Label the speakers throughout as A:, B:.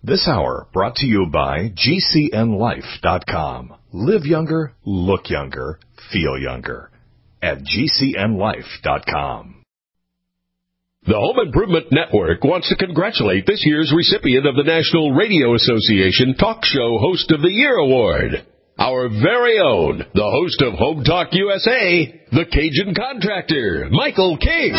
A: This hour brought to you by GCNLife.com. Live younger, look younger, feel younger at GCNLife.com.
B: The Home Improvement Network wants to congratulate this year's recipient of the National Radio Association Talk Show Host of the Year Award. Our very own, the host of Home Talk USA, the Cajun Contractor, Michael King.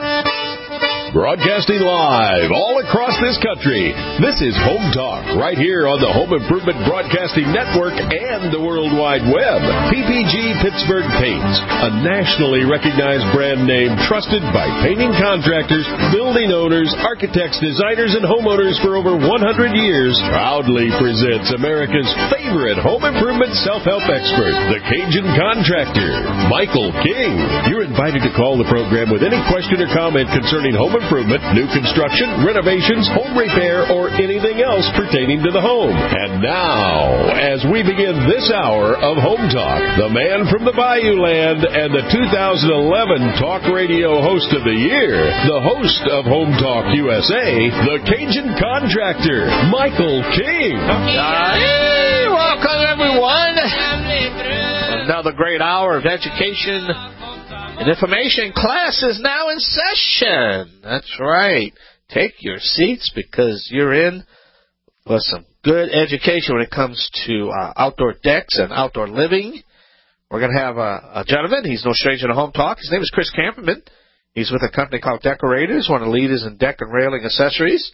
B: Broadcasting live all across this country, this is Home Talk right here on the Home Improvement Broadcasting Network and the World Wide Web. PPG Pittsburgh Paints, a nationally recognized brand name trusted by painting contractors, building owners, architects, designers, and homeowners for over 100 years, proudly presents America's favorite home improvement self-help expert, the Cajun Contractor, Michael King. You're invited to call the program with any question or comment concerning home improvement, new construction, renovations, home repair, or anything else pertaining to the home. And now, as we begin this hour of Home Talk, the man from the Bayou Land and the 2011 Talk Radio Host of the Year, the host of Home Talk USA, the Cajun Contractor, Michael King.
C: Hey, welcome everyone. Another great hour of education and information. Class is now in session. That's right. Take your seats because you're in for some good education when it comes to outdoor decks and outdoor living. We're going to have a gentleman. He's no stranger to Home Talk. His name is Chris Camperman. He's with a company called Decorators, one of the leaders in deck and railing accessories,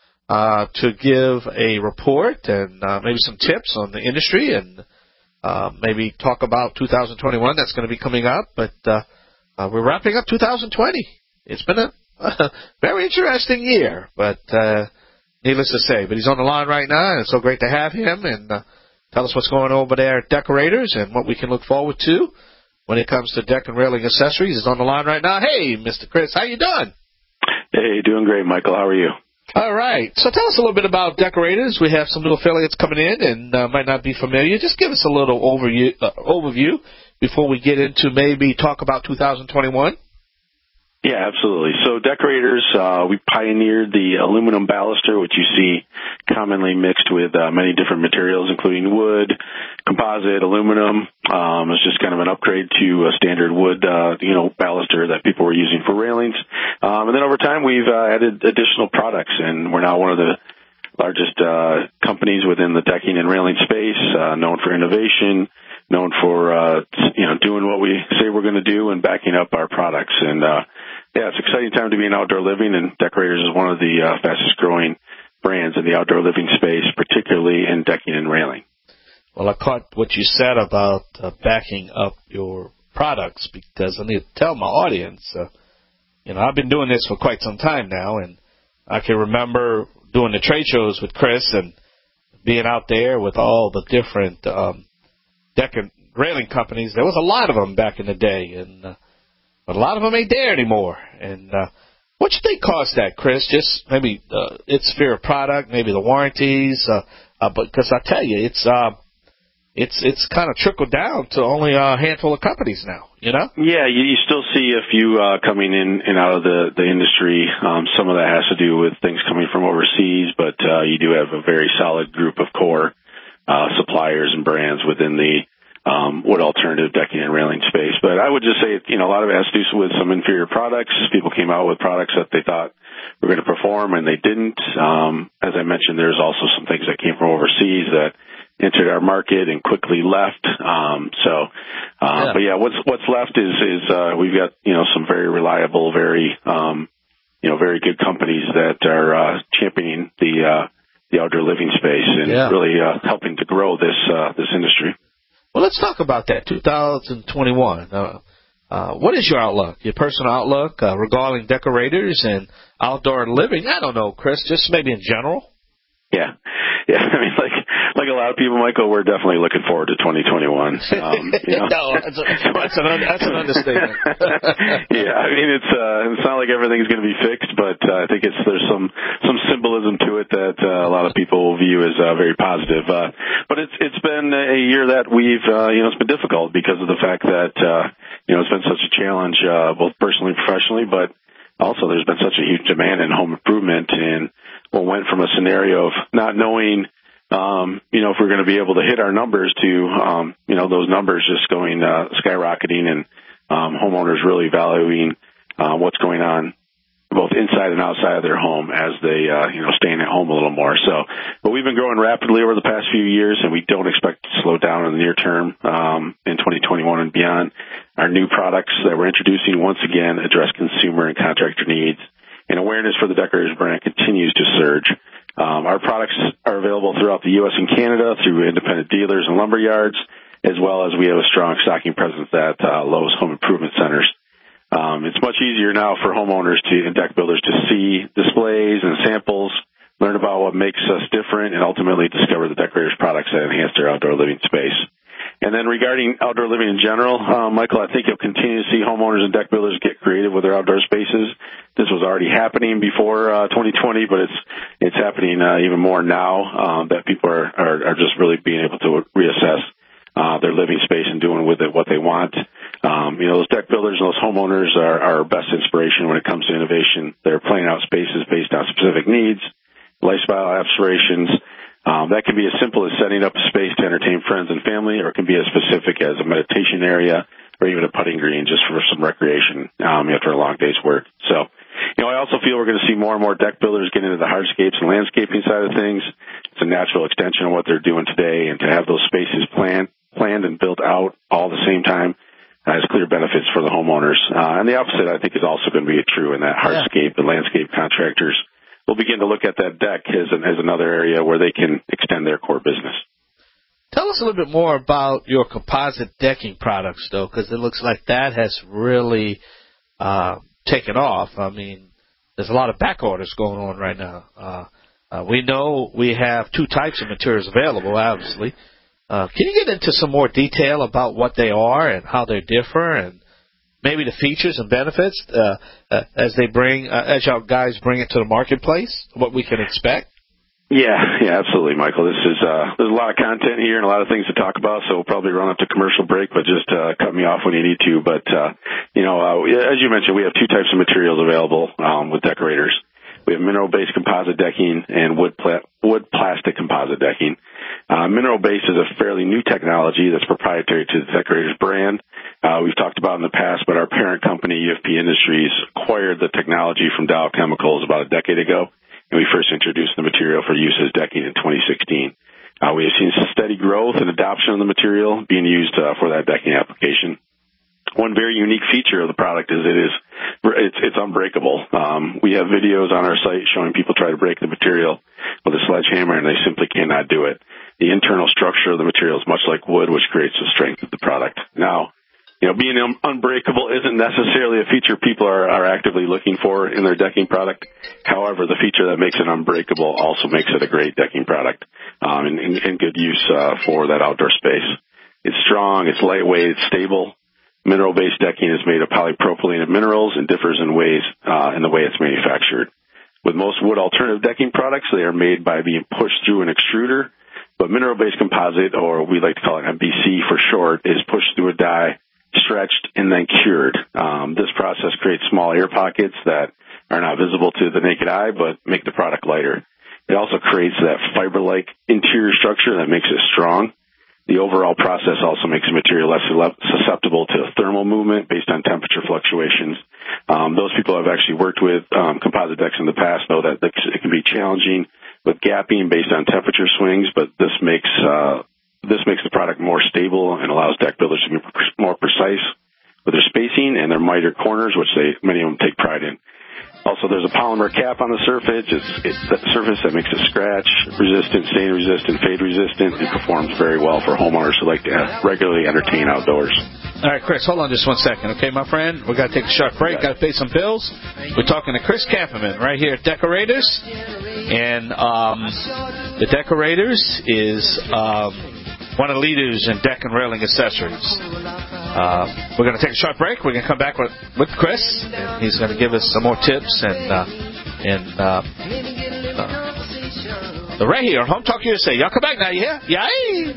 C: to give a report and maybe some tips on the industry and maybe talk about 2021 that's going to be coming up. But we're wrapping up 2020. It's been a very interesting year, but needless to say. But he's on the line right now, and it's so great to have him and tell us what's going on over there at Decorators and what we can look forward to when it comes to deck and railing accessories. He's on the line right now. Hey, Mr. Chris, how you doing?
D: Hey, doing great, Michael. How are you?
C: All right. So tell us a little bit about Decorators. We have some new affiliates coming in and might not be familiar. Just give us a little overview before we get into maybe talk about 2021.
D: Yeah, absolutely. So Decorators, we pioneered the aluminum baluster, which you see commonly mixed with many different materials, including wood, composite, aluminum. It's just kind of an upgrade to a standard wood, baluster that people were using for railings. And then over time, we've added additional products, and we're now one of the largest companies within the decking and railing space, known for innovation, known for doing what we say we're going to do and backing up our products. And it's an exciting time to be in outdoor living, and Decorators is one of the fastest growing brands in the outdoor living space, particularly in decking and railing.
C: Well, I caught what you said about backing up your products, because I need to tell my audience, I've been doing this for quite some time now, and I can remember doing the trade shows with Chris and being out there with all the different deck and railing companies. There was a lot of them back in the day, but a lot of them ain't there anymore. And what you think caused that, Chris? Just maybe its fear of product, maybe the warranties, but because I tell you, it's kind of trickled down to only a handful of companies now, Yeah,
D: you still see a few coming in and out of the industry. Some of that has to do with things coming from overseas, but you do have a very solid group of core suppliers and brands within the wood alternative decking and railing space. But I would just say, a lot of it has to do with some inferior products. People came out with products that they thought were going to perform, and they didn't. As I mentioned, there's also some things that came from overseas that entered our market and quickly left. But what's left is we've got, some very reliable, very good companies that are championing the outdoor living space and really helping to grow this industry.
C: Well, let's talk about that, 2021. What is your outlook, your personal outlook regarding Decorators and outdoor living? I don't know, Chris, just maybe in general.
D: Yeah. I mean, like a lot of people, Michael, we're definitely looking forward to 2021.
C: No, that's an understatement.
D: Yeah, I mean, it's not like everything's going to be fixed, but I think there's some symbolism to it that a lot of people will view as very positive. But it's been a year that we've it's been difficult because of the fact that it's been such a challenge, both personally and professionally, but also there's been such a huge demand in home improvement, and a went from a scenario of not knowing, if we're going to be able to hit our numbers to, those numbers just going skyrocketing, and homeowners really valuing what's going on both inside and outside of their home as they, staying at home a little more. But we've been growing rapidly over the past few years, and we don't expect to slow down in the near term in 2021 and beyond. Our new products that we're introducing once again address consumer and contractor needs, and awareness for the Deckorators brand continues to surge. Our products are available throughout the U.S. and Canada through independent dealers and lumber yards, as well as we have a strong stocking presence at Lowe's Home Improvement Centers. It's much easier now for homeowners and deck builders to see displays and samples, learn about what makes us different, and ultimately discover the Deckorators products that enhance their outdoor living space. And then regarding outdoor living in general, Michael, I think you'll continue to see homeowners and deck builders get creative with their outdoor spaces. This was already happening before 2020, but it's happening even more now that people are just really being able to reassess their living space and doing with it what they want. Those deck builders and those homeowners are our best inspiration when it comes to innovation. They're planning out spaces based on specific needs, lifestyle aspirations. That can be as simple as setting up a space to entertain friends and family, or it can be as specific as a meditation area or even a putting green just for some recreation after a long day's work. So, I also feel we're going to see more and more deck builders get into the hardscapes and landscaping side of things. It's a natural extension of what they're doing today, and to have those spaces planned and built out all at the same time has clear benefits for the homeowners. And the opposite, I think, is also going to be true in that hardscape and landscape contractors will begin to look at that deck as another area where they can extend their core business.
C: Tell us a little bit more about your composite decking products, though, because it looks like that has really taken off. I mean, there's a lot of back orders going on right now. We know we have two types of materials available, obviously. Can you get into some more detail about what they are and how they differ, and maybe the features and benefits as y'all guys bring it to the marketplace, what we can expect?
D: Yeah, absolutely, Michael. There's a lot of content here and a lot of things to talk about, so we'll probably run up to commercial break, but just cut me off when you need to. But, as you mentioned, we have two types of materials available with Deckorators. We have mineral-based composite decking and wood plastic composite decking. Mineral-based is a fairly new technology that's proprietary to the Deckorators brand. We've talked about in the past, but our parent company, UFP Industries, acquired the technology from Dow Chemicals about a decade ago, and we first introduced the material for use as decking in 2016. We have seen steady growth and adoption of the material being used for that decking application. One very unique feature of the product is it's unbreakable. We have videos on our site showing people try to break the material with a sledgehammer, and they simply cannot do it. The internal structure of the material is much like wood, which creates the strength of the product. Now, being unbreakable isn't necessarily a feature people are actively looking for in their decking product. However, the feature that makes it unbreakable also makes it a great decking product and good use for that outdoor space. It's strong, it's lightweight, it's stable. Mineral-based decking is made of polypropylene and minerals and differs in the way it's manufactured. With most wood alternative decking products, they are made by being pushed through an extruder, but mineral-based composite, or we like to call it MBC for short, is pushed through a die, stretched, and then cured. This process creates small air pockets that are not visible to the naked eye, but make the product lighter. It also creates that fiber-like interior structure that makes it strong. The overall process also makes the material less susceptible to thermal movement based on temperature fluctuations. Those people who have actually worked with composite decks in the past know that it can be challenging with gapping based on temperature swings, but this makes the product more stable and allows deck builders to be more precise with their spacing and their miter corners, which many of them take pride in. Also, there's a polymer cap on the surface. It's the surface that makes it scratch resistant, stain resistant, fade resistant. It performs very well for homeowners who like to regularly entertain outdoors.
C: All right, Chris, hold on just 1 second, okay, my friend? We've got to take a short break. Got to pay some bills. We're talking to Chris Camperman right here at Deckorators. And the Deckorators is one of the leaders in deck and railing accessories. We're going to take a short break. We're going to come back with Chris, and he's going to give us some more tips right here on Home Talk USA. Y'all come back now, you hear? Yay!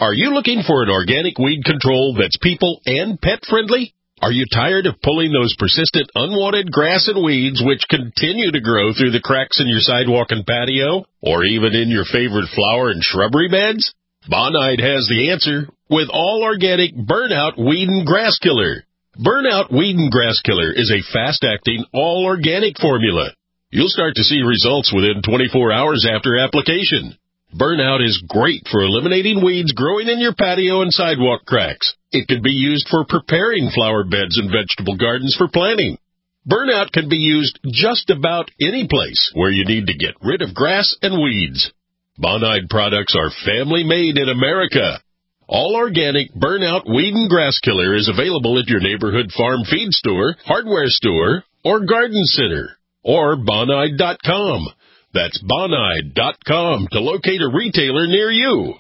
B: Are you looking for an organic weed control that's people and pet friendly? Are you tired of pulling those persistent unwanted grass and weeds which continue to grow through the cracks in your sidewalk and patio, or even in your favorite flower and shrubbery beds? Bonide has the answer with all organic Burnout Weed and Grass Killer. Burnout Weed and Grass Killer is a fast-acting, all-organic formula. You'll start to see results within 24 hours after application. Burnout is great for eliminating weeds growing in your patio and sidewalk cracks. It can be used for preparing flower beds and vegetable gardens for planting. Burnout can be used just about any place where you need to get rid of grass and weeds. Bonide products are family-made in America. All organic Burnout Weed and Grass Killer is available at your neighborhood farm feed store, hardware store, or garden center, or Bonide.com. That's Bonide.com to locate a retailer near you.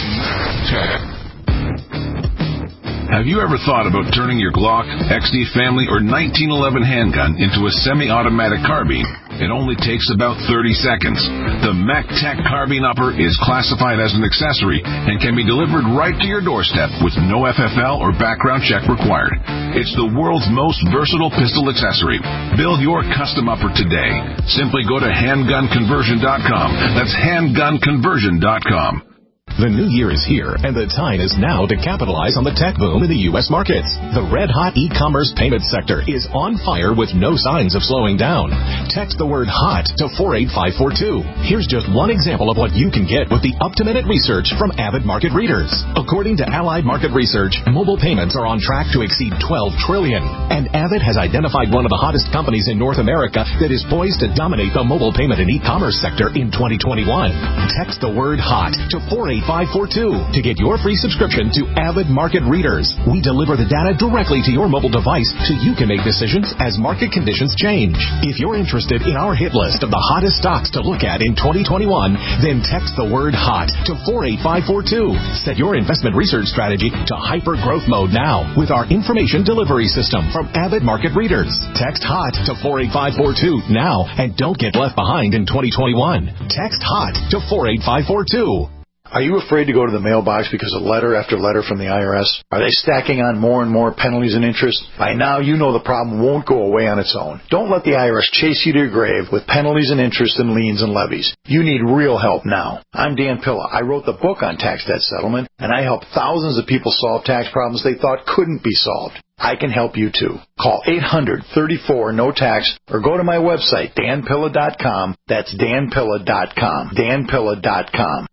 E: Have you ever thought about turning your Glock, XD Family, or 1911 handgun into a semi-automatic carbine? It only takes about 30 seconds. The MacTac Carbine Upper is classified as an accessory and can be delivered right to your doorstep with no FFL or background check required. It's the world's most versatile pistol accessory. Build your custom upper today. Simply go to handgunconversion.com. That's handgunconversion.com.
A: The new year is here, and the time is now to capitalize on the tech boom in the U.S. markets. The red-hot e-commerce payment sector is on fire with no signs of slowing down. Text the word HOT to 48542. Here's just one example of what you can get with the up-to-minute research from Avid Market Readers. According to Allied Market Research, mobile payments are on track to exceed $12 trillion. And Avid has identified one of the hottest companies in North America that is poised to dominate the mobile payment and e-commerce sector in 2021. Text the word HOT to 48542 to get your free subscription to Avid Market Readers. We deliver the data directly to your mobile device so you can make decisions as market conditions change. If you're interested in our hit list of the hottest stocks to look at in 2021, then text the word HOT to 48542. Set your investment research strategy to hyper growth mode now with our information delivery system from Avid Market Readers. Text HOT to 48542 now and don't get left behind in 2021. Text HOT to 48542.
F: Are you afraid to go to the mailbox because of letter after letter from the IRS? Are they stacking on more and more penalties and interest? By now, you know the problem won't go away on its own. Don't let the IRS chase you to your grave with penalties and interest and liens and levies. You need real help now. I'm Dan Pilla. I wrote the book on tax debt settlement, and I help thousands of people solve tax problems they thought couldn't be solved. I can help you too. Call 800-34-NO-TAX or go to my website, danpilla.com. That's danpilla.com. danpilla.com.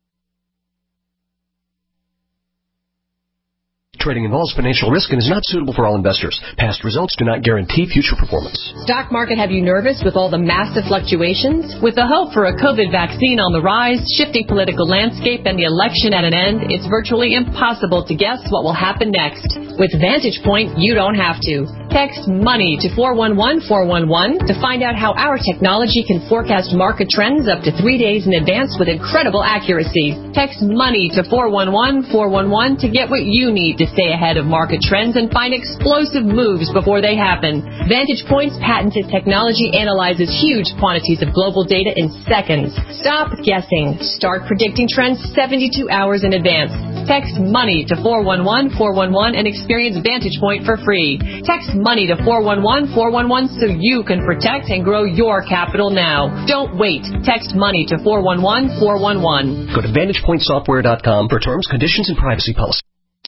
G: Trading involves financial risk and is not suitable for all investors. Past results do not guarantee future performance.
H: Stock market have you nervous with all the massive fluctuations? With the hope for a COVID vaccine on the rise, shifting political landscape, and the election at an end, it's virtually impossible to guess what will happen next. With Vantage Point, you don't have to. Text MONEY to 411-411 to find out how our technology can forecast market trends up to 3 days in advance with incredible accuracy. Text MONEY to 411-411 to get what you need to stay ahead of market trends and find explosive moves before they happen. Vantage Point's patented technology analyzes huge quantities of global data in seconds. Stop guessing. Start predicting trends 72 hours in advance. Text MONEY to 411-411 and experience Vantage Point for free. Text MONEY to 411-411 so you can protect and grow your capital now. Don't wait. Text MONEY to 411-411.
G: Go to VantagePointSoftware.com for terms, conditions, and privacy policy.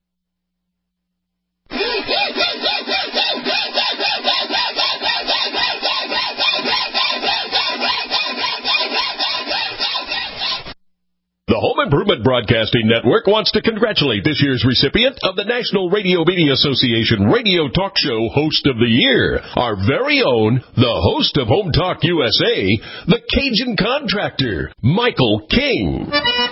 B: The Home Improvement Broadcasting Network wants to congratulate this year's recipient of the National Radio Media Association Radio Talk Show Host of the Year, our very own, the host of Home Talk USA, the Cajun Contractor, Michael King.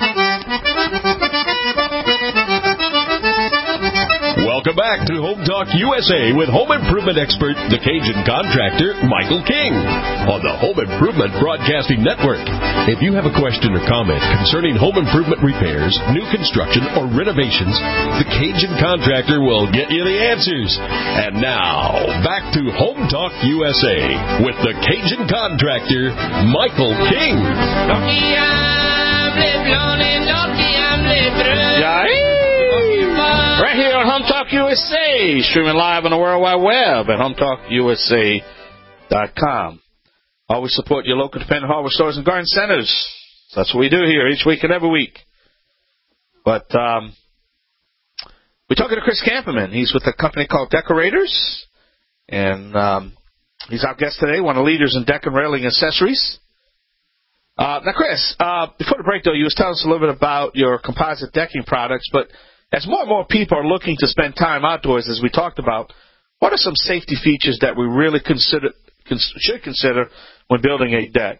B: Welcome back to Home Talk USA with home improvement expert, the Cajun Contractor, Michael King, on the Home Improvement Broadcasting Network. If you have a question or comment concerning home improvement repairs, new construction, or renovations, the Cajun Contractor will get you the answers. And now, back to Home Talk USA with the Cajun Contractor, Michael King.
C: Right here on Home Talk USA, streaming live on the World Wide Web at HomeTalkUSA.com. Always support your local independent hardware stores and garden centers. That's what we do here each week and every week. But we're talking to Chris Camperman. He's with a company called Decorators, and he's our guest today, one of the leaders in deck and railing accessories. Now, Chris, before the break, though, you was telling us a little bit about your composite decking products, but as more and more people are looking to spend time outdoors, as we talked about, what are some safety features that we really should consider when building a deck?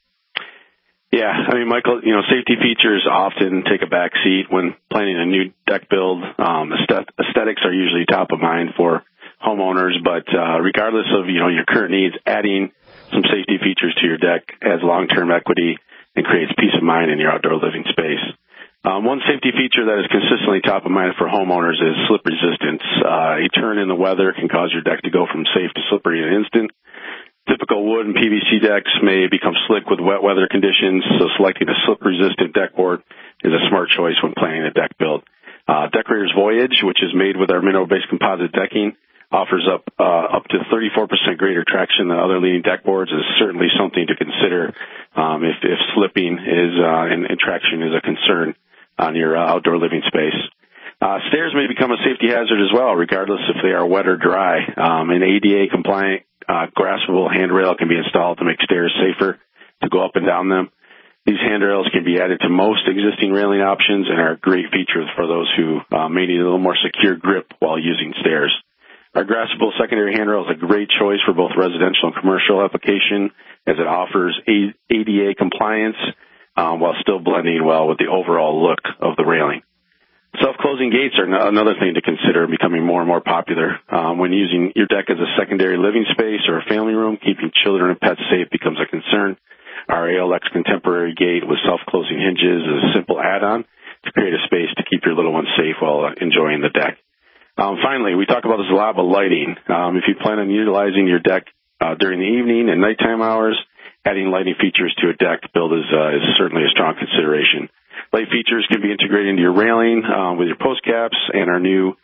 D: Yeah, I mean, Michael, safety features often take a back seat when planning a new deck build. Aesthetics are usually top of mind for homeowners, but regardless of, your current needs, adding some safety features to your deck adds long-term equity and creates peace of mind in your outdoor living space. One safety feature that is consistently top of mind for homeowners is slip resistance. A turn in the weather can cause your deck to go from safe to slippery in an instant. Typical wood and PVC decks may become slick with wet weather conditions, so selecting a slip-resistant deck board is a smart choice when planning a deck build. Decorators Voyage, which is made with our mineral-based composite decking, offers up to 34% greater traction than other leading deck boards, is certainly something to consider if slipping and traction is a concern on your outdoor living space. Stairs may become a safety hazard as well, regardless if they are wet or dry. An ADA-compliant graspable handrail can be installed to make stairs safer to go up and down them. These handrails can be added to most existing railing options and are a great feature for those who may need a little more secure grip while using stairs. Our graspable secondary handrail is a great choice for both residential and commercial application, as it offers ADA compliance while still blending well with the overall look of the railing. Self-closing gates are another thing to consider, becoming more and more popular. When using your deck as a secondary living space or a family room, keeping children and pets safe becomes a concern. Our ALX Contemporary Gate with self-closing hinges is a simple add-on to create a space to keep your little ones safe while enjoying the deck. Finally, we talk about this a lot, but lighting. If you plan on utilizing your deck during the evening and nighttime hours, adding lighting features to a deck build is certainly a strong consideration. Light features can be integrated into your railing with your post caps, and our new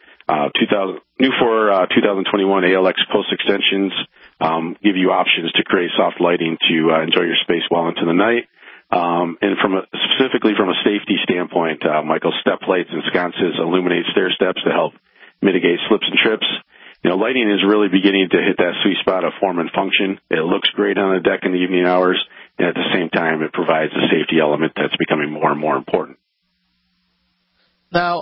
D: 2021 ALX post extensions give you options to create soft lighting to enjoy your space well into the night. And specifically from a safety standpoint, Michael, step lights and sconces illuminate stair steps to help mitigate slips and trips. Lighting is really beginning to hit that sweet spot of form and function. It looks great on a deck in the evening hours, and at the same time, it provides a safety element that's becoming more and more important.
C: Now,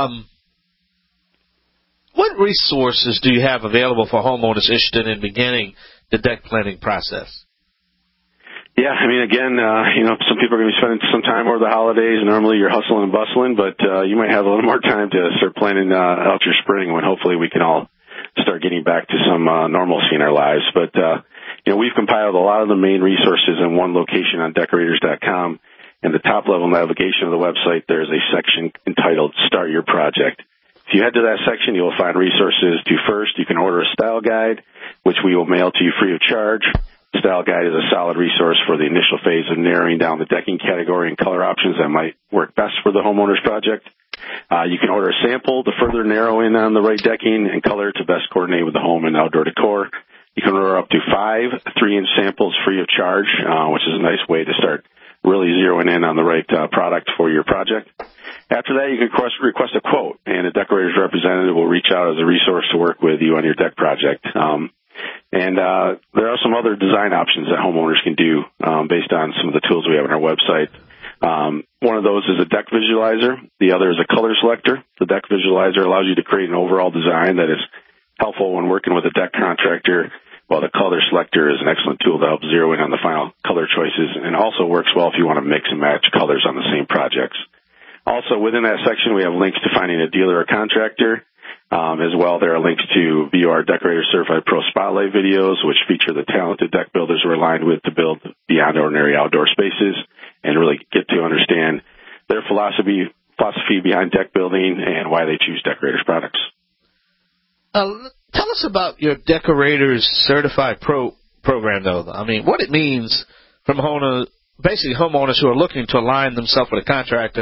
C: what resources do you have available for homeowners interested in beginning the deck planning process?
D: Yeah, I mean, again, some people are going to be spending some time over the holidays. Normally you're hustling and bustling, but you might have a little more time to start planning out your spring when hopefully we can all start getting back to some normalcy in our lives. But, we've compiled a lot of the main resources in one location on Decorators.com. And the top-level navigation of the website, there's a section entitled Start Your Project. If you head to that section, you'll find resources to first. You can order a style guide, which we will mail to you free of charge. The style guide is a solid resource for the initial phase of narrowing down the decking category and color options that might work best for the homeowner's project. You can order a sample to further narrow in on the right decking and color to best coordinate with the home and outdoor decor. You can order up to 5 3-inch samples free of charge, which is a nice way to start really zeroing in on the right product for your project. After that, you can request a quote, and a Decorators representative will reach out as a resource to work with you on your deck project. And there are some other design options that homeowners can do based on some of the tools we have on our website. One of those is a deck visualizer. The other is a color selector. The deck visualizer allows you to create an overall design that is helpful when working with a deck contractor, while the color selector is an excellent tool to help zero in on the final color choices, and also works well if you want to mix and match colors on the same projects. Also, within that section, we have links to finding a dealer or contractor. As well, there are links to view our Decorator Certified Pro Spotlight videos, which feature the talented deck builders we're aligned with to build beyond ordinary outdoor spaces and really get to understand their philosophy behind deck building and why they choose Decorators products.
C: Tell us about your Decorators Certified Pro program, though. I mean, what it means from homeowners who are looking to align themselves with a contractor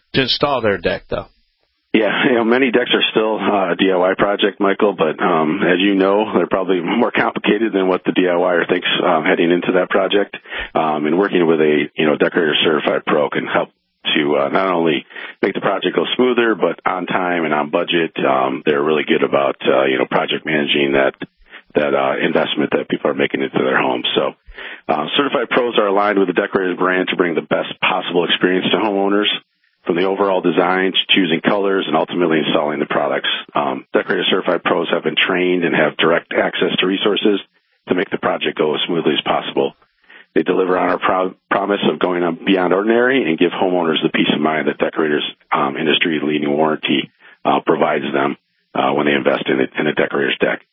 C: to install their deck, though.
D: Yeah, many decks are still a DIY project, Michael, but as you know, they're probably more complicated than what the DIYer thinks heading into that project. And working with a Decorator Certified Pro can help to not only make the project go smoother, but on time and on budget. They're really good about project managing that investment that people are making into their homes. So Certified Pros are aligned with the Decorators brand to bring the best possible experience to homeowners. From the overall design to choosing colors and ultimately installing the products. Decorator Certified Pros have been trained and have direct access to resources to make the project go as smoothly as possible. They deliver on our promise of going beyond ordinary and give homeowners the peace of mind that Decorators industry-leading warranty provides them when they invest in a Decorator's deck.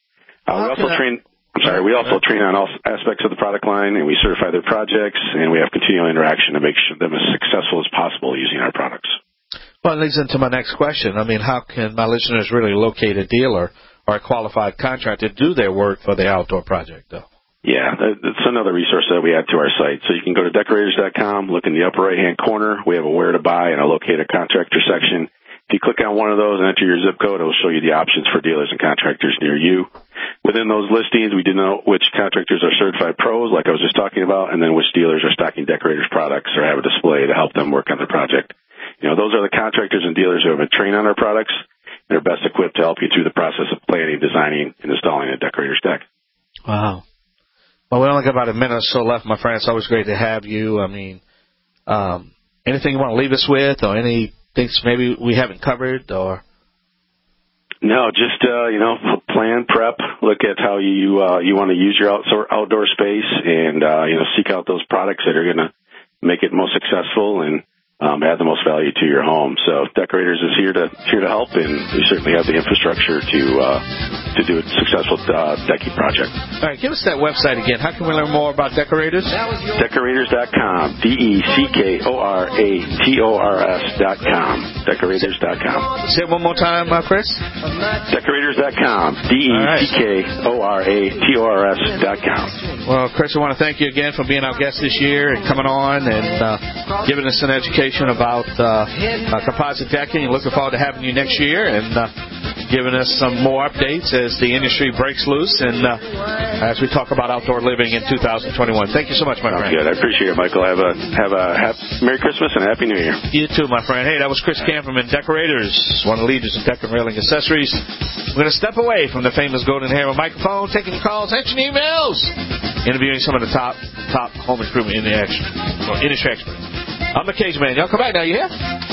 D: We also train on all aspects of the product line, and we certify their projects, and we have continual interaction to make them as successful as possible using our products.
C: Well, it leads into my next question. I mean, how can my listeners really locate a dealer or a qualified contractor to do their work for the outdoor project, though?
D: Yeah, that's another resource that we add to our site. So you can go to Decorators.com, look in the upper right-hand corner. We have a Where to Buy and a Locate a Contractor section. If you click on one of those and enter your zip code, it will show you the options for dealers and contractors near you. Within those listings, we denote which contractors are certified pros, like I was just talking about, and then which dealers are stocking Decorators products or have a display to help them work on their project. Those are the contractors and dealers who have been trained on our products and are best equipped to help you through the process of planning, designing, and installing a Decorator's deck.
C: Wow. Well, we only got about a minute or so left, my friend. It's always great to have you. I mean, anything you want to leave us with, or any things maybe we haven't covered, or?
D: No, just, plan, prep, look at how you want to use your outdoor space and, seek out those products that are going to make it most successful and add the most value to your home. So Decorators is here to help, and we certainly have the infrastructure to do a successful decking project.
C: All right, give us that website again. How can we learn more about Decorators?
D: Decorators.com. DECKORATORS.com. Decorators.com.
C: Say it one more time, Chris.
D: Decorators.com. DECKORATORS.com.
C: Well, Chris, I want to thank you again for being our guest this year and coming on and giving us an education about composite decking. Looking forward to having you next year and giving us some more updates as the industry breaks loose and as we talk about outdoor living in 2021. Thank you so much, my friend.
D: Good. I appreciate it, Michael. Have a Merry Christmas and Happy New Year.
C: You too, my friend. Hey, that was Chris Kamperman, Decorators, one of the leaders in deck and railing accessories. We're going to step away from the famous golden hammer microphone, taking calls, answering emails, interviewing some of the top home improvement industry experts. I'm the Cage Man. Y'all come back now. You hear?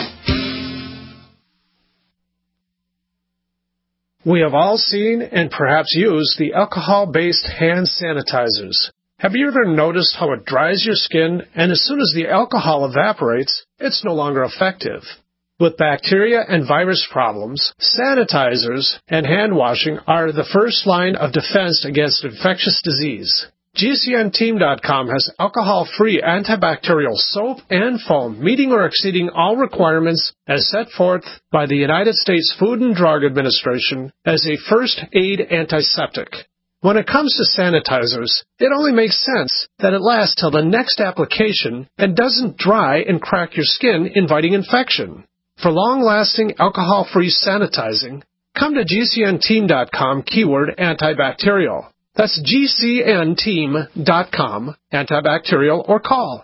I: We have all seen and perhaps used the alcohol-based hand sanitizers. Have you ever noticed how it dries your skin, and as soon as the alcohol evaporates, it's no longer effective? With bacteria and virus problems, sanitizers and hand washing are the first line of defense against infectious disease. GCNteam.com has alcohol-free antibacterial soap and foam, meeting or exceeding all requirements as set forth by the United States Food and Drug Administration as a first aid antiseptic. When it comes to sanitizers, it only makes sense that it lasts till the next application and doesn't dry and crack your skin, inviting infection. For long-lasting alcohol-free sanitizing, come to GCNteam.com keyword antibacterial. That's GCNteam.com, antibacterial, or call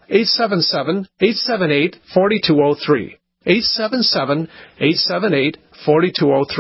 I: 877-878-4203. 877-878-4203.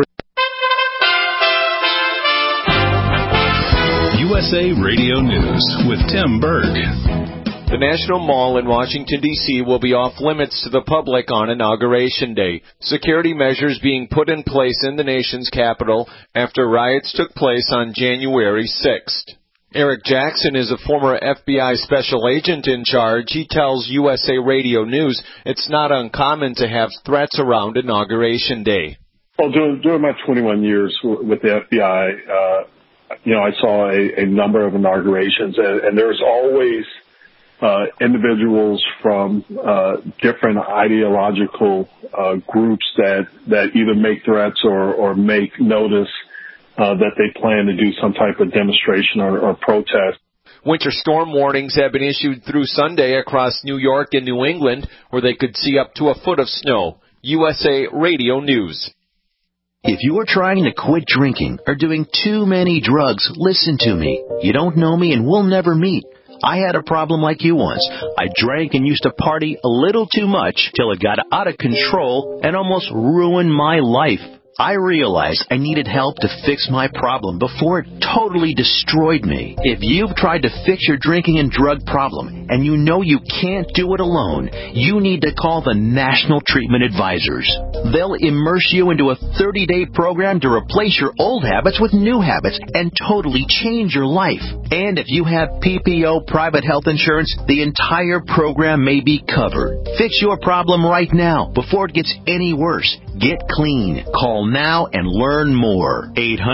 A: USA Radio News with Tim Berg.
J: The National Mall in Washington, D.C. will be off limits to the public on Inauguration Day. Security measures being put in place in the nation's capital after riots took place on January 6th. Eric Jackson is a former FBI special agent in charge. He tells USA Radio News it's not uncommon to have threats around Inauguration Day.
K: Well, during my 21 years with the FBI, I saw a number of inaugurations, and there's always individuals from different ideological groups that either make threats or make notice that they plan to do some type of demonstration or protest.
J: Winter storm warnings have been issued through Sunday across New York and New England, where they could see up to a foot of snow. USA Radio News.
L: If you are trying to quit drinking or doing too many drugs, listen to me. You don't know me and we'll never meet. I had a problem like you once. I drank and used to party a little too much till it got out of control and almost ruined my life. I realized I needed help to fix my problem before it totally destroyed me. If you've tried to fix your drinking and drug problem and you know you can't do it alone, you need to call the National Treatment Advisors. They'll immerse you into a 30-day program to replace your old habits with new habits and totally change your life. And if you have PPO private health insurance, the entire program may be covered. Fix your problem right now before it gets any worse. Get clean. Call now and learn more.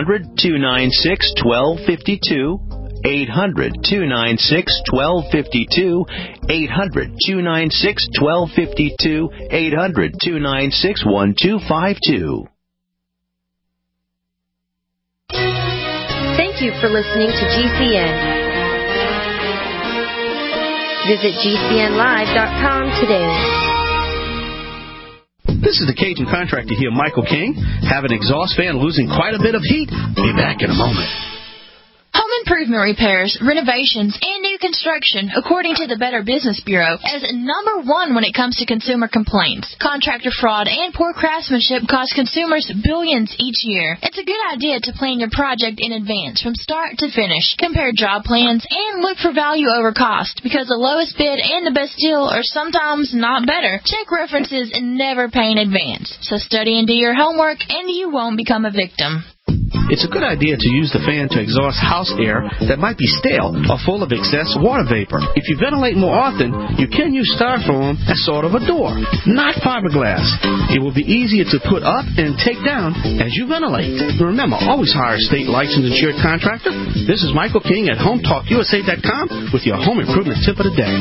L: 800-296-1252. 800-296-1252. 800-296-1252. 800-296-1252.
M: Thank you for listening to GCN. Visit GCNlive.com today.
N: This is the Cajun contractor here, Michael King. Have an exhaust fan losing quite a bit of heat? Be back in a moment.
O: Home improvement repairs, renovations, and new construction, according to the Better Business Bureau, as number one when it comes to consumer complaints. Contractor fraud and poor craftsmanship cost consumers billions each year. It's a good idea to plan your project in advance from start to finish. Compare job plans and look for value over cost, because the lowest bid and the best deal are sometimes not better. Check references and never pay in advance. So study and do your homework, and you won't become a victim.
N: It's a good idea to use the fan to exhaust house air that might be stale or full of excess water vapor. If you ventilate more often, you can use styrofoam as sort of a door, not fiberglass. It will be easier to put up and take down as you ventilate. Remember, always hire a state licensed insured contractor. This is Michael King at HomeTalkUSA.com with your home improvement tip of the day.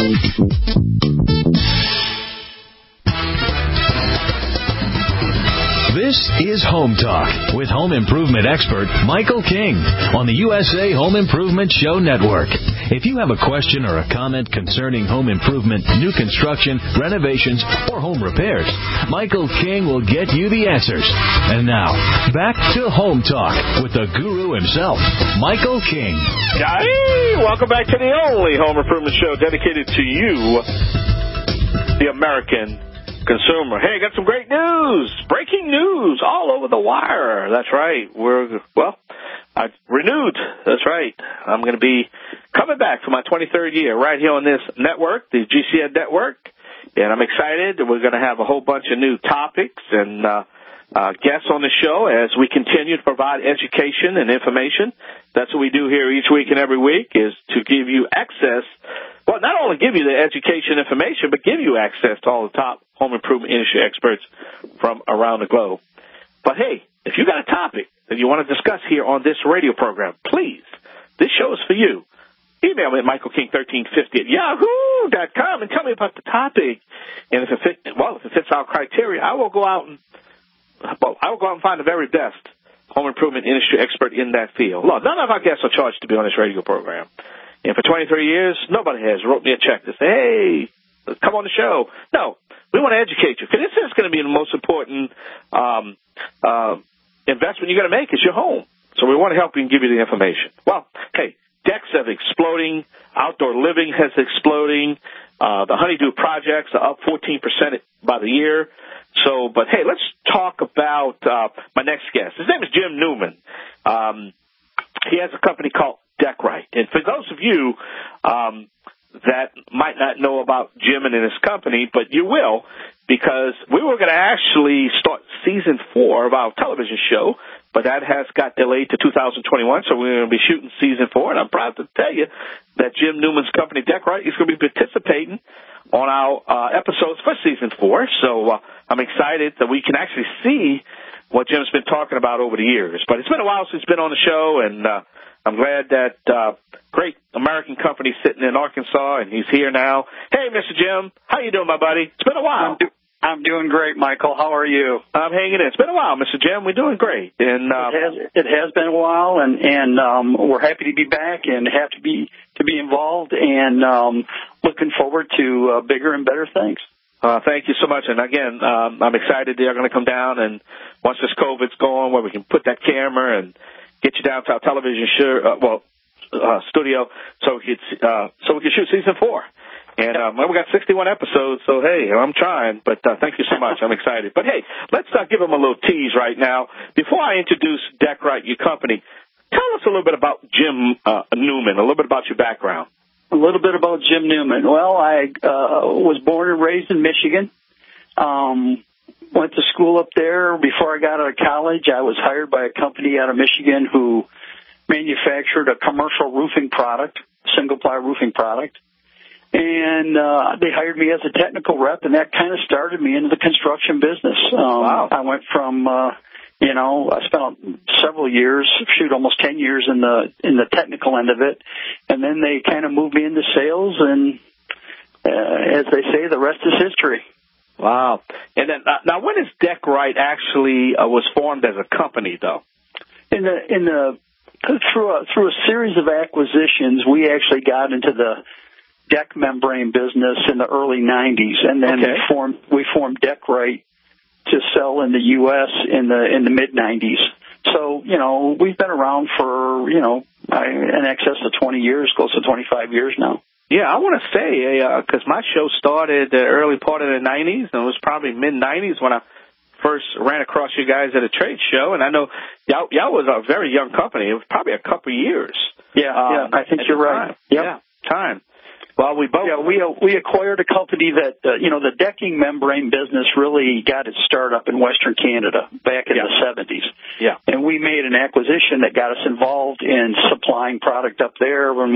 A: This is Home Talk with home improvement expert Michael King on the USA Home Improvement Show Network. If you have a question or a comment concerning home improvement, new construction, renovations, or home repairs, Michael King will get you the answers. And now, back to Home Talk with the guru himself, Michael King.
C: Hey, welcome back to the only home improvement show dedicated to you, the American consumer. Hey, got some great news. Breaking news all over the wire. That's right. I renewed. That's right. I'm going to be coming back for my 23rd year right here on this network, the GCN network. And I'm excited. We're going to have a whole bunch of new topics and guests on the show as we continue to provide education and information. That's what we do here each week and every week, is to give you access. Well, not only give you the education information, but give you access to all the top home improvement industry experts from around the globe. But, hey, if you got a topic that you want to discuss here on this radio program, please, this show is for you. Email me at michaelking1350@yahoo.com and tell me about the topic. And if it fits our criteria, I will go out and find the very best home improvement industry expert in that field. Look, none of our guests are charged to be on this radio program. And for 23 years, nobody has wrote me a check to say, hey, come on the show. No, we want to educate you. Because this is going to be the most important investment you're going to make is your home. So we want to help you and give you the information. Well, hey, decks have exploding. Outdoor living has exploding. The honeydew projects are up 14% by the year. So, but hey, let's talk about my next guest. His name is Jim Newman. He has a company called DeckRight. And for those of you that might not know about Jim and his company, but you will, because we were going to actually start season 4 of our television show, but that has got delayed to 2021, so we're going to be shooting season 4, and I'm proud to tell you that Jim Newman's company, DeckRight, is going to be participating on our episodes for season 4, so I'm excited that we can actually see what Jim's been talking about over the years. But it's been a while since he's been on the show, and I'm glad that great American company sitting in Arkansas, and he's here now. Hey, Mr. Jim, how you doing, my buddy? It's been a while.
P: I'm doing great, Michael. How are you?
C: I'm hanging in. It's been a while, Mr. Jim. We're doing great. And
P: it has been a while, and we're happy to be back and happy to be involved, and looking forward to bigger and better things.
C: Thank you so much. And again, I'm excited they're going to come down, and once this COVID's gone, where we can put that camera and get you down to our television studio, so we can shoot season 4. And we got 61 episodes, so hey, I'm trying. But thank you so much. I'm excited. But hey, let's give them a little tease right now. Before I introduce Deck-Rite, your company, tell us a little bit about Jim Newman, a little bit about your background.
P: A little bit about Jim Newman. Well, I was born and raised in Michigan. Went to school up there. Before I got out of college, I was hired by a company out of Michigan who manufactured a commercial roofing product, single-ply roofing product. And they hired me as a technical rep, and that kind of started me into the construction business.
C: Wow.
P: I went from... I spent several years, almost 10 years in the technical end of it, and then they kind of moved me into sales, and as they say, the rest is history.
C: Wow! And then now, when is Deck-Rite actually was formed as a company, though? Through a series of acquisitions, we actually got into the deck membrane business in the early '90s, and then we formed Deck-Rite to sell in the U.S. in the mid-'90s. So, we've been around for, in excess of 20 years, close to 25 years now. Yeah, I want to say, because my show started the early part of the 90s, and it was probably mid-'90s when I first ran across you guys at a trade show, and I know y'all was a very young company. It was probably a couple of years.
P: Yeah, I think you're right.
C: Yep. Yeah, time. Well, we
P: acquired a company that, the decking membrane business really got its start up in Western Canada back in the 70s.
C: Yeah.
P: And we made an acquisition that got us involved in supplying product up there. When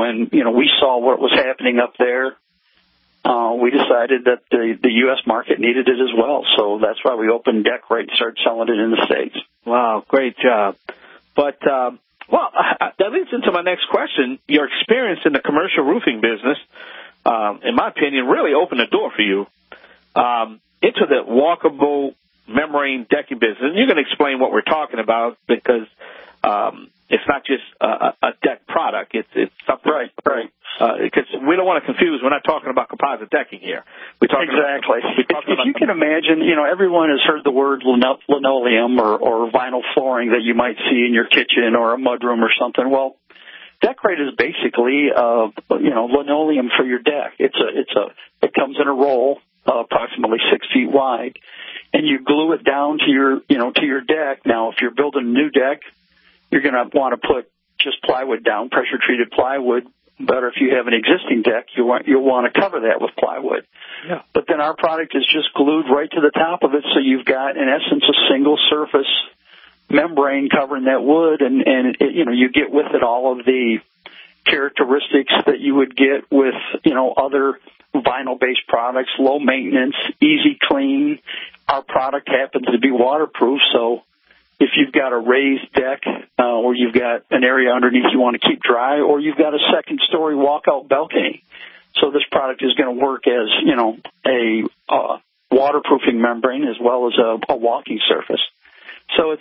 P: we saw what was happening up there, we decided that the U.S. market needed it as well. So that's why we opened Deck-Rite and started selling it in the States.
C: Wow, great job. But... Well, that leads into my next question. Your experience in the commercial roofing business, in my opinion, really opened the door for you into the walkable membrane decking business. And you're going to explain what we're talking about because it's not just a deck product. It's something.
P: Right.
C: Because we don't want to confuse. We're not talking about composite decking here.
P: Exactly. If you can imagine, everyone has heard the word linoleum or vinyl flooring that you might see in your kitchen or a mudroom or something. Well, Deck-Rite is basically, linoleum for your deck. It comes in a roll, approximately 6 feet wide, and you glue it down to your deck. Now, if you're building a new deck, you're going to want to put just plywood down, pressure treated plywood. But if you have an existing deck, you'll want to cover that with plywood.
C: Yeah.
P: But then our product is just glued right to the top of it, so you've got, in essence, a single surface membrane covering that wood, and you get with it all of the characteristics that you would get with, other vinyl-based products, low maintenance, easy clean. Our product happens to be waterproof, so if you've got a raised deck or you've got an area underneath you want to keep dry, or you've got a second-story walkout balcony. So this product is going to work as, a waterproofing membrane as well as a walking surface. So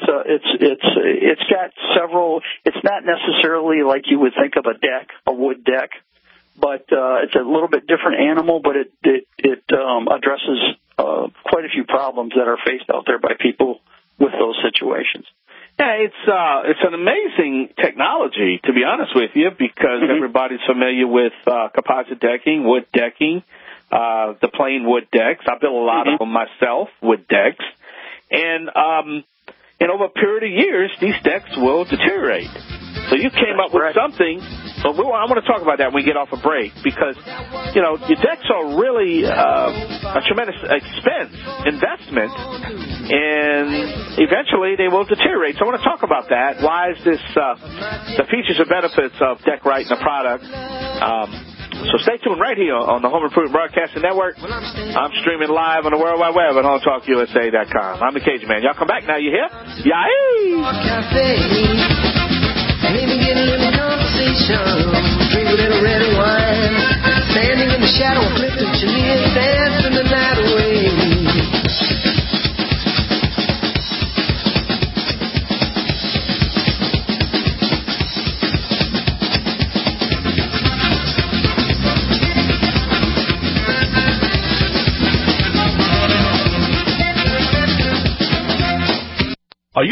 P: it's got several. It's not necessarily like you would think of a wood deck, but it's a little bit different animal. But it addresses quite a few problems that are faced out there by people with those situations.
C: Yeah, it's an amazing technology, to be honest with you, because everybody's familiar with composite decking, wood decking, the plain wood decks. I built a lot of them myself, wood decks. And over a period of years, these decks will deteriorate. So you came up with something. But I want to talk about that when we get off a break because, your decks are really a tremendous investment, and eventually they will deteriorate. So I want to talk about that. Why is this the features and benefits of Deck-Rite and the product? So stay tuned right here on the Home Improvement Broadcasting Network. I'm streaming live on the World Wide Web at HomeTalkUSA.com. I'm the Cajun Man. Y'all come back now. You hear? Yay!
Q: Maybe get a little conversation, drink a little red wine, standing in the shadow of Clifton Chenier, dancing the night away.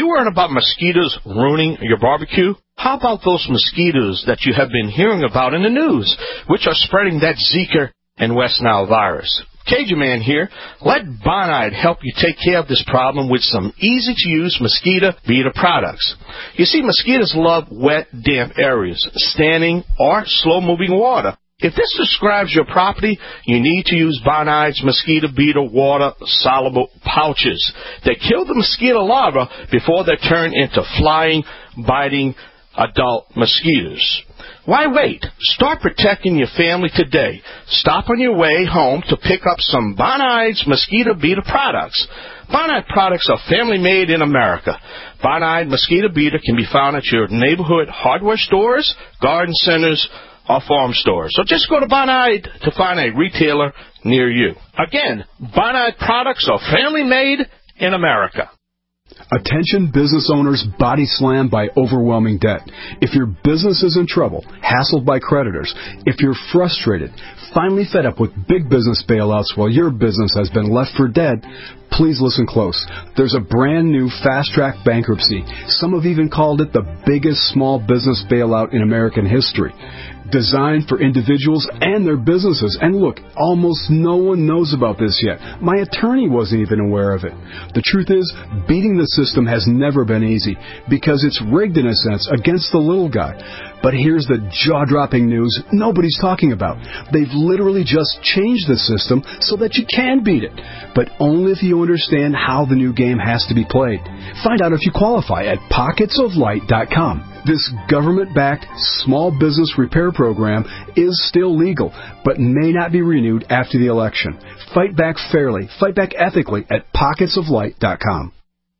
R: you worrying about mosquitoes ruining your barbecue? How about those mosquitoes that you have been hearing about in the news, which are spreading that Zika and West Nile virus? Cajun Man here. Let Bonide help you take care of this problem with some easy-to-use mosquito beater products. You see, mosquitoes love wet, damp areas, standing or slow-moving water. If this describes your property, you need to use Bonide's mosquito beater water-soluble pouches. They kill the mosquito larvae before they turn into flying, biting adult mosquitoes. Why wait? Start protecting your family today. Stop on your way home to pick up some Bonide's mosquito beater products. Bonide products are family-made in America. Bonide mosquito beater can be found at your neighborhood hardware stores, garden centers, or farm stores. So just go to Bonide to find a retailer near you. Again, Bonide products are family-made in America.
S: Attention business owners body slammed by overwhelming debt. If your business is in trouble, hassled by creditors, if you're frustrated, finally fed up with big business bailouts while your business has been left for dead, please listen close. There's a brand new fast-track bankruptcy. Some have even called it the biggest small business bailout in American history. Designed for individuals and their businesses. And look, almost no one knows about this yet. My attorney wasn't even aware of it. The truth is, beating the system has never been easy because it's rigged in a sense against the little guy. But here's the jaw-dropping news nobody's talking about. They've literally just changed the system so that you can beat it, but only if you understand how the new game has to be played. Find out if you qualify at pocketsoflight.com. This government-backed small business repair program is still legal, but may not be renewed after the election. Fight back fairly, fight back ethically at pocketsoflight.com.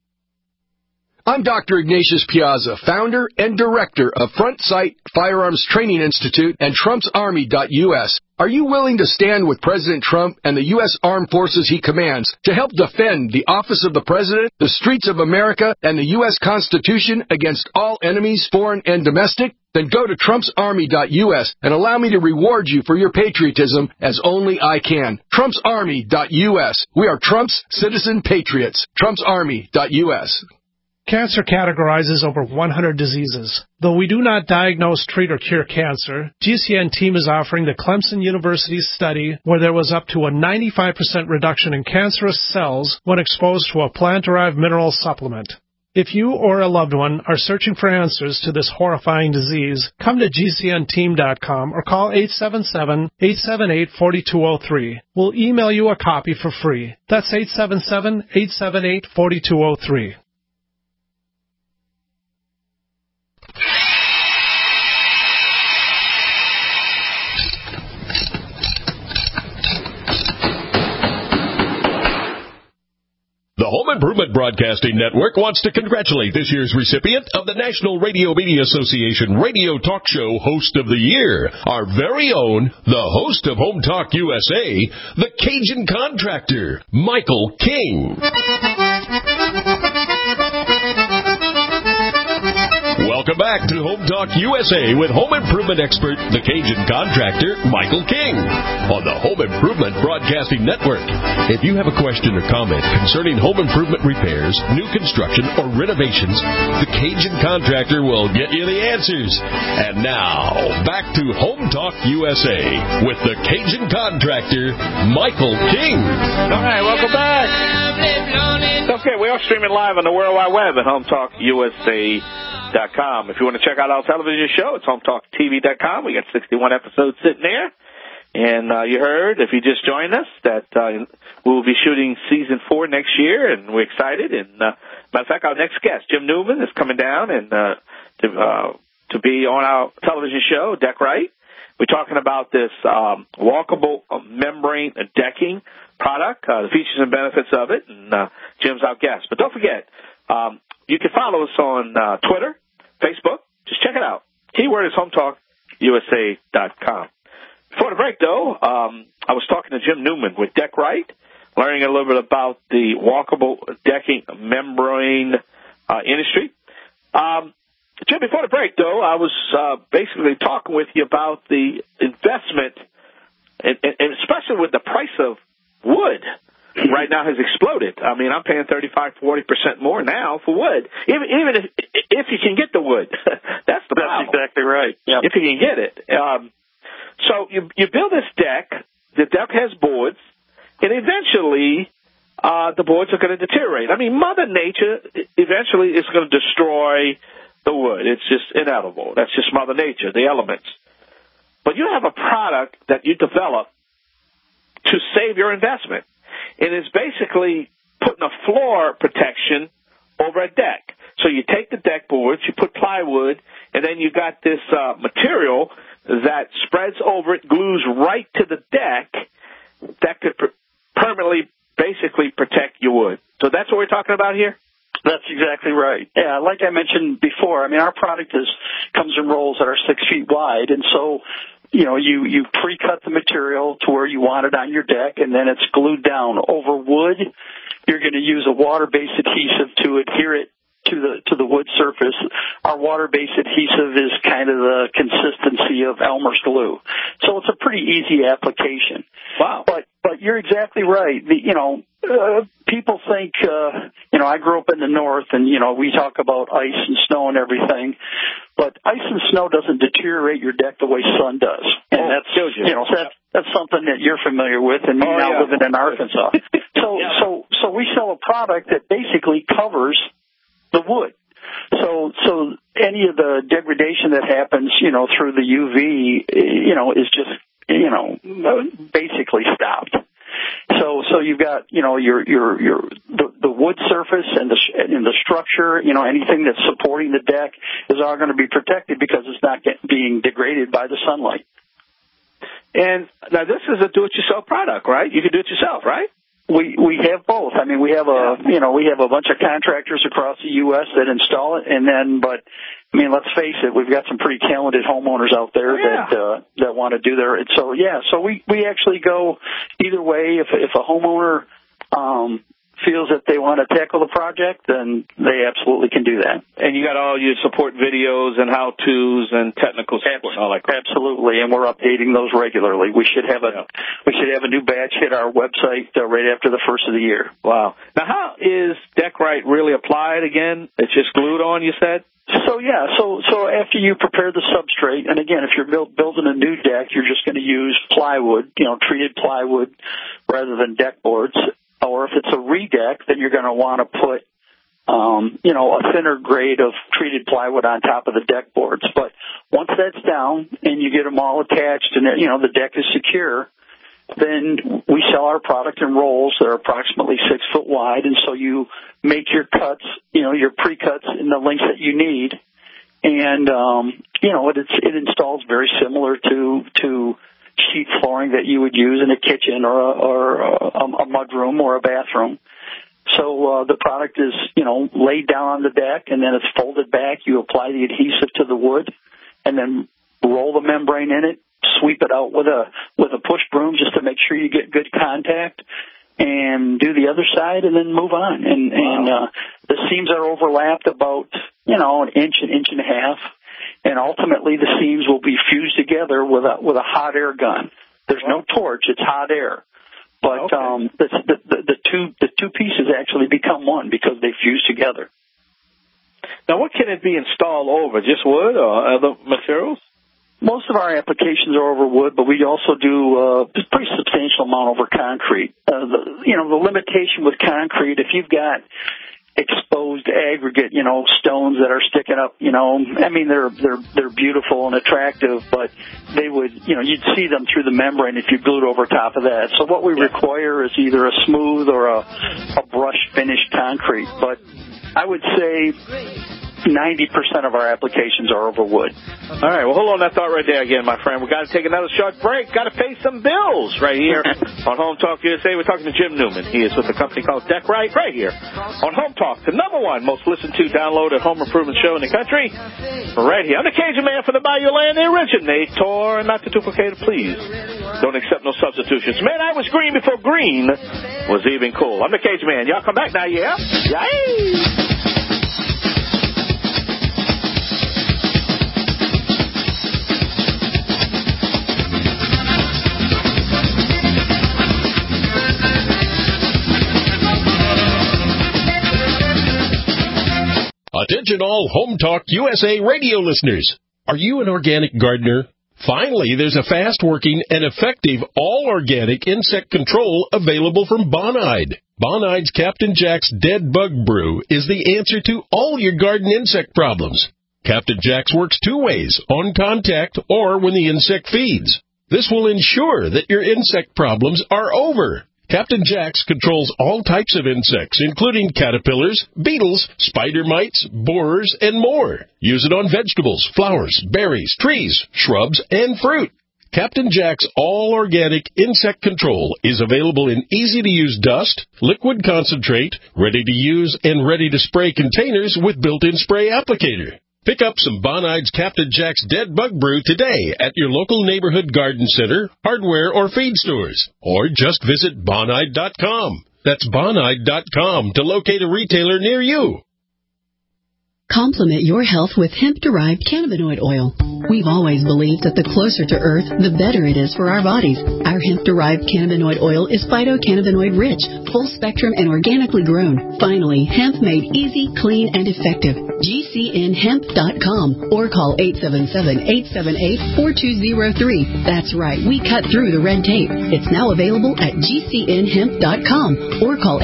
T: I'm Dr. Ignatius Piazza, founder and director of Front Sight Firearms Training Institute and TrumpsArmy.us. Are you willing to stand with President Trump and the U.S. Armed Forces he commands to help defend the office of the President, the streets of America, and the U.S. Constitution against all enemies, foreign and domestic? Then go to TrumpsArmy.us and allow me to reward you for your patriotism as only I can. TrumpsArmy.us. We are Trump's citizen patriots. TrumpsArmy.us.
I: Cancer categorizes over 100 diseases. Though we do not diagnose, treat, or cure cancer, GCN team is offering the Clemson University study where there was up to a 95% reduction in cancerous cells when exposed to a plant-derived mineral supplement. If you or a loved one are searching for answers to this horrifying disease, come to GCNteam.com or call 877-878-4203. We'll email you a copy for free. That's 877-878-4203.
B: The Home Improvement Broadcasting Network wants to congratulate this year's recipient of the National Radio Media Association Radio Talk Show Host of the Year, our very own, the host of Home Talk USA, the Cajun Contractor, Michael King. Welcome back to Home Talk USA with home improvement expert, the Cajun Contractor, Michael King, on the Home Improvement Broadcasting Network. If you have a question or comment concerning home improvement repairs, new construction, or renovations, the Cajun Contractor will get you the answers. And now, back to Home Talk USA with the Cajun Contractor, Michael King.
C: All right, welcome back. Okay, we are streaming live on the World Wide Web at HomeTalkUSA.com. If you want to check out our television show, it's HomeTalkTV.com. We got 61 episodes sitting there. And you heard, if you just joined us, that we will be shooting Season 4 next year, and we're excited. And matter of fact, our next guest, Jim Newman, is coming down and to be on our television show, Deck Right. We're talking about this walkable membrane decking product, the features and benefits of it, and Jim's our guest. But don't forget, you can follow us on Twitter, Facebook. Just check it out. Keyword is HomeTalkUSA.com. Before the break, though, I was talking to Jim Newman with Deck Right, learning a little bit about the walkable decking membrane industry. Jim, before the break, though, I was basically talking with you about the investment, and especially with the price of wood right now has exploded. I mean, I'm paying 35-40% more now for wood, even if you can get the wood. That's the problem.
P: That's exactly right. Yep.
C: If you can get it. So you build this deck. The deck has boards, and eventually the boards are going to deteriorate. I mean, Mother Nature eventually is going to destroy the wood. It's just inevitable. That's just Mother Nature, the elements. But you have a product that you develop to save your investment. It is basically putting a floor protection over a deck. So you take the deck boards, you put plywood, and then you got this material that spreads over it, glues right to the deck that could permanently basically protect your wood. So that's what we're talking about here?
P: That's exactly right. Yeah, like I mentioned before, I mean, our product comes in rolls that are 6 feet wide, and so you pre-cut the material to where you want it on your deck, and then it's glued down. Over wood, you're going to use a water-based adhesive to adhere it to the wood surface. Our water-based adhesive is kind of the consistency of Elmer's glue. So it's a pretty easy application.
C: Wow.
P: But you're exactly right. People think, I grew up in the north, and, we talk about ice and snow and everything. But ice and snow doesn't deteriorate your deck the way sun does. And that's something that you're familiar with, and me now living in Arkansas. So we sell a product that basically covers the wood. So any of the degradation that happens, through the UV, is just, basically stopped. So you've got, the wood surface and the structure, anything that's supporting the deck is all going to be protected because it's not being degraded by the sunlight.
C: And now this is a do-it-yourself product, right? You can do it yourself, right?
P: We have both. I mean, we have a bunch of contractors across the U.S. that install it, but I mean, let's face it, we've got some pretty talented homeowners out there that want to do their. So we actually go either way. If a homeowner feels that they want to tackle the project, then they absolutely can do that.
C: And you got all your support videos and how-tos and technical support and all that crap.
P: Absolutely, and we're updating those regularly. We should have a new batch hit our website right after the first of the year.
C: Wow. Now, how is Deckrite really applied again? It's just glued on, you said?
P: So after you prepare the substrate, and again, if you're building a new deck, you're just going to use plywood, treated plywood rather than deck boards. Or if it's a redeck, then you're going to want to put, a thinner grade of treated plywood on top of the deck boards. But once that's down and you get them all attached and, the deck is secure, then we sell our product in rolls that are approximately 6 foot wide. And so you make your cuts, your pre-cuts in the lengths that you need. And, it installs very similar to sheet flooring that you would use in a kitchen or a mudroom or a bathroom. So the product is, laid down on the deck, and then it's folded back. You apply the adhesive to the wood, and then roll the membrane in it, sweep it out with a push broom just to make sure you get good contact, and do the other side, and then move on. And the seams are overlapped about, an inch and a half. And ultimately, the seams will be fused together with a hot air gun. There's no torch; it's hot air. But the two pieces actually become one because they fuse together.
C: Now, what can it be installed over? Just wood or other materials?
P: Most of our applications are over wood, but we also do a pretty substantial amount over concrete. The limitation with concrete, if you've got exposed aggregate, stones that are sticking up, I mean, they're beautiful and attractive, but they would, you'd see them through the membrane if you glued over top of that. So what we require is either a smooth or a brush finished concrete. But I would say 90% of our applications are over wood.
C: All right, well, hold on that thought right there again, my friend. We've got to take another short break. Got to pay some bills right here on Home Talk USA. We're talking to Jim Newman. He is with a company called Deckrite right here on Home Talk, the number one most listened to downloaded home improvement show in the country right here. I'm the Cajun Man for the Bayou Land, the originator, not to duplicate it, please. Don't accept no substitutions. Man, I was green before green was even cool. I'm the Cajun Man. Y'all come back now, yeah? Yay!
B: Attention all Home Talk USA radio listeners. Are you an organic gardener? Finally, there's a fast-working and effective all-organic insect control available from Bonide. Bonide's Captain Jack's Dead Bug Brew is the answer to all your garden insect problems. Captain Jack's works two ways, on contact or when the insect feeds. This will ensure that your insect problems are over. Captain Jack's controls all types of insects, including caterpillars, beetles, spider mites, borers, and more. Use it on vegetables, flowers, berries, trees, shrubs, and fruit. Captain Jack's all-organic insect control is available in easy-to-use dust, liquid concentrate, ready-to-use and ready-to-spray containers with built-in spray applicator. Pick up some Bonide's Captain Jack's Dead Bug Brew today at your local neighborhood garden center, hardware, or feed stores. Or just visit Bonide.com. That's Bonide.com to locate a retailer near you.
U: Complement your health with hemp-derived cannabinoid oil. We've always believed that the closer to Earth, the better it is for our bodies. Our hemp-derived cannabinoid oil is phytocannabinoid-rich, full-spectrum, and organically grown. Finally, hemp made easy, clean, and effective. GCNhemp.com or call 877-878-4203. That's right, we cut through the red tape. It's now available at GCNhemp.com or call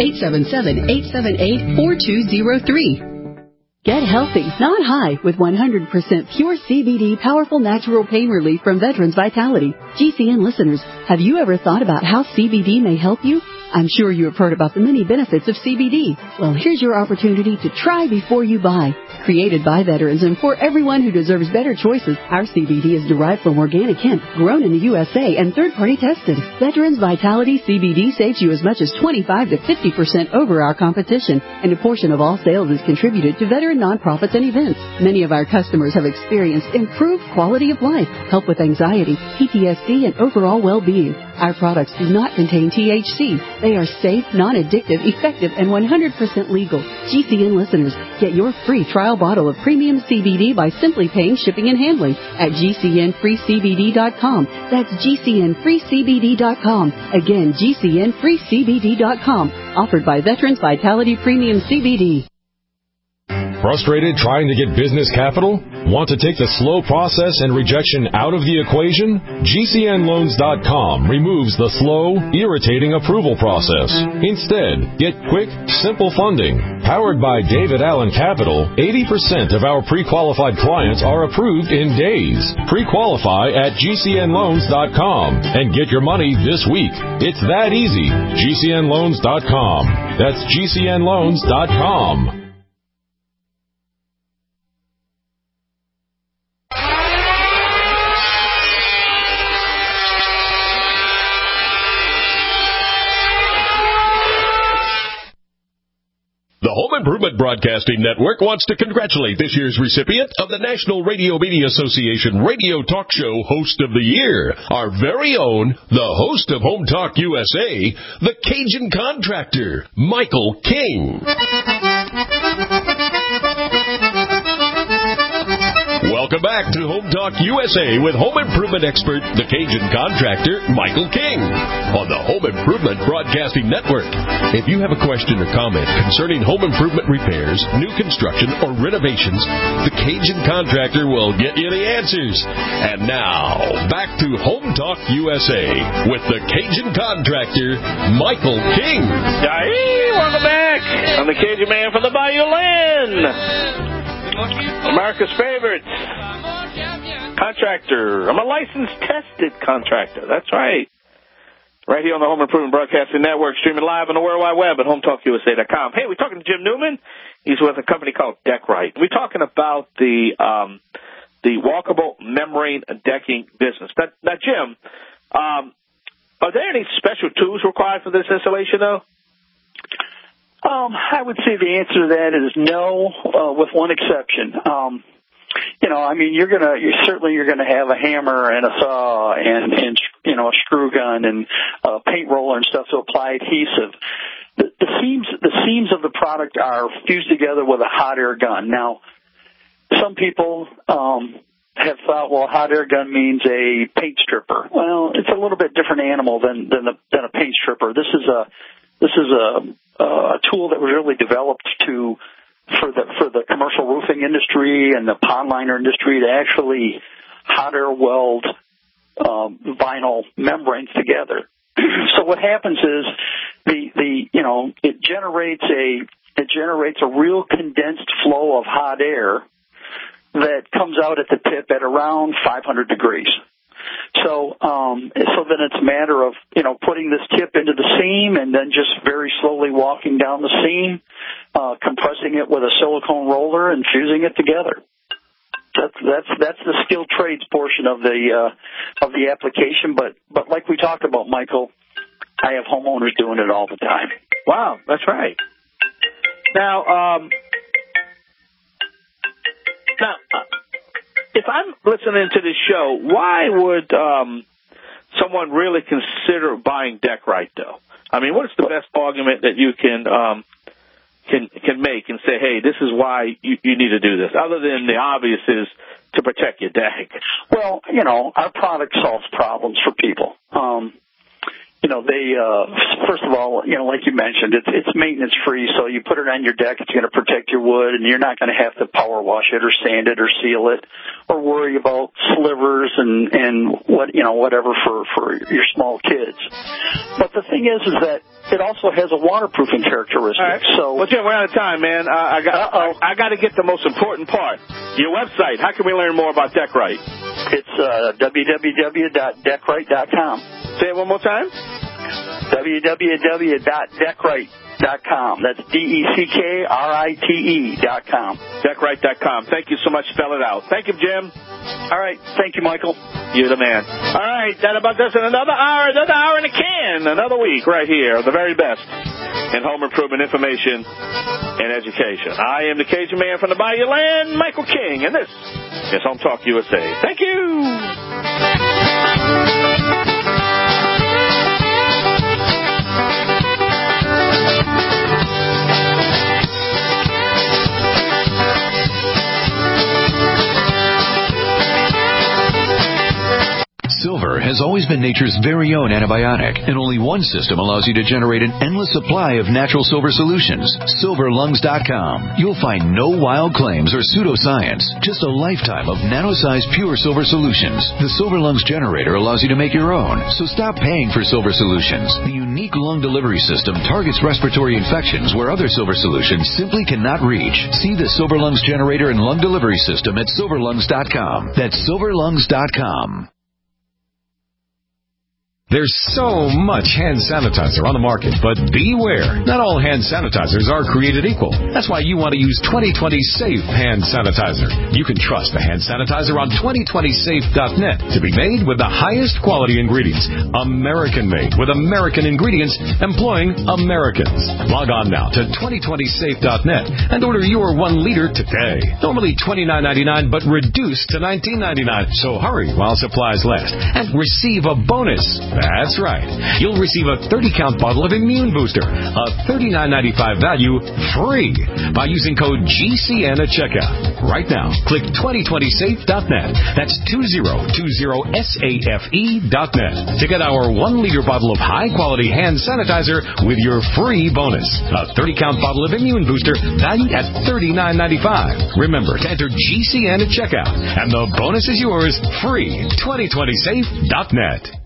U: 877-878-4203.
V: Get healthy, not high, with 100% pure CBD powerful natural pain relief from Veterans Vitality. GCN listeners, have you ever thought about how CBD may help you? I'm sure you have heard about the many benefits of CBD. Well, here's your opportunity to try before you buy. Created by veterans and for everyone who deserves better choices, our CBD is derived from organic hemp, grown in the USA and third-party tested. Veterans Vitality CBD saves you as much as 25 to 50% over our competition, and a portion of all sales is contributed to veteran nonprofits and events. Many of our customers have experienced improved quality of life, help with anxiety, PTSD, and overall well-being. Our products do not contain THC. They are safe, non-addictive, effective, and 100% legal. GCN listeners, get your free trial bottle of premium CBD by simply paying shipping and handling at GCNFreeCBD.com. That's GCNFreeCBD.com. Again, GCNFreeCBD.com. Offered by Veterans Vitality Premium CBD.
W: Frustrated trying to get business capital? Want to take the slow process and rejection out of the equation? GCNLoans.com removes the slow, irritating approval process. Instead, get quick, simple funding. Powered by David Allen Capital, 80% of our pre-qualified clients are approved in days. Pre-qualify at GCNLoans.com and get your money this week. It's that easy. GCNLoans.com. That's GCNLoans.com.
B: The Home Improvement Broadcasting Network wants to congratulate this year's recipient of the National Radio Media Association Radio Talk Show Host of the Year, our very own, the host of Home Talk USA, the Cajun Contractor, Michael King. Welcome back to Home Talk USA with home improvement expert, the Cajun Contractor, Michael King, on the Home Improvement Broadcasting Network. If you have a question or comment concerning home improvement repairs, new construction, or renovations, the Cajun Contractor will get you the answers. And now, back to Home Talk USA with the Cajun Contractor, Michael King.
C: Hey, welcome back. I'm the Cajun man from the Bayou Land. America's favorite contractor. I'm a licensed, tested contractor. That's right. Right here on the Home Improvement Broadcasting Network, streaming live on the World Wide Web at HomeTalkUSA.com. Hey, we're talking to Jim Newman. He's with a company called DeckRite. We're talking about the walkable membrane decking business. Now, Jim, are there any special tools required for this installation, though?
P: I would say the answer to that is no, with one exception. You're gonna have a hammer and a saw and a screw gun and a paint roller and stuff to apply adhesive. The seams of the product are fused together with a hot air gun. Now, some people have thought, well, a hot air gun means a paint stripper. Well, it's a little bit different animal than a paint stripper. This is a tool that was really developed to for the commercial roofing industry and the pond liner industry to actually hot air weld vinyl membranes together. So what happens is it generates a real condensed flow of hot air that comes out at the tip at around 500 degrees. So then it's a matter of, putting this tip into the seam and then just very slowly walking down the seam, compressing it with a silicone roller and fusing it together. That's the skilled trades portion of the application. But like we talked about, Michael, I have homeowners doing it all the time.
C: Wow, that's right. Now, if I'm listening to this show, why would someone really consider buying Deck-Rite, though? I mean, what's the best argument that you can make and say, hey, this is why you need to do this, other than the obvious is to protect your deck?
P: Well, our product solves problems for people. They first of all, like you mentioned, it's maintenance free. So you put it on your deck, it's going to protect your wood, and you're not going to have to power wash it or sand it or seal it, or worry about slivers and whatever for your small kids. But the thing is that it also has a waterproofing characteristic.
C: All right.
P: So,
C: well, Jim, we're out of time, man. I got to get the most important part. Your website. How can we learn more about Deck-Rite?
P: It's www.deckrite.com.
C: Say it one more time.
P: www.deckrite.com. That's DECKRITE.com.
C: Deckrite.com. Thank you so much. Spell it out. Thank you, Jim.
P: All right. Thank you, Michael.
C: You're the man. All right. That about does it. Another hour in a can. Another week right here. The very best in home improvement information and education. I am the Cajun Man from the Bayou Land, Michael King, and this is Home Talk USA. Thank you.
E: Silver has always been nature's very own antibiotic, and only one system allows you to generate an endless supply of natural silver solutions. SilverLungs.com. You'll find no wild claims or pseudoscience, just a lifetime of nano-sized pure silver solutions. The Silver Lungs generator allows you to make your own, so stop paying for silver solutions. The unique lung delivery system targets respiratory infections where other silver solutions simply cannot reach. See the Silver Lungs generator and lung delivery system at SilverLungs.com. That's SilverLungs.com.
W: There's so much hand sanitizer on the market, but beware. Not all hand sanitizers are created equal. That's why you want to use 2020 Safe Hand Sanitizer. You can trust the hand sanitizer on 2020safe.net to be made with the highest quality ingredients. American-made with American ingredients employing Americans. Log on now to 2020safe.net and order your 1 liter today. Normally $29.99, but reduced to $19.99. So hurry while supplies last and receive a bonus. That's right. You'll receive a 30-count bottle of Immune Booster, a $39.95 value, free by using code GCN at checkout. Right now, click 2020safe.net. That's 2020safe.net to get our 1-liter bottle of high-quality hand sanitizer with your free bonus. A 30-count bottle of Immune Booster valued at $39.95. Remember to enter GCN at checkout, and the bonus is yours free. 2020safe.net.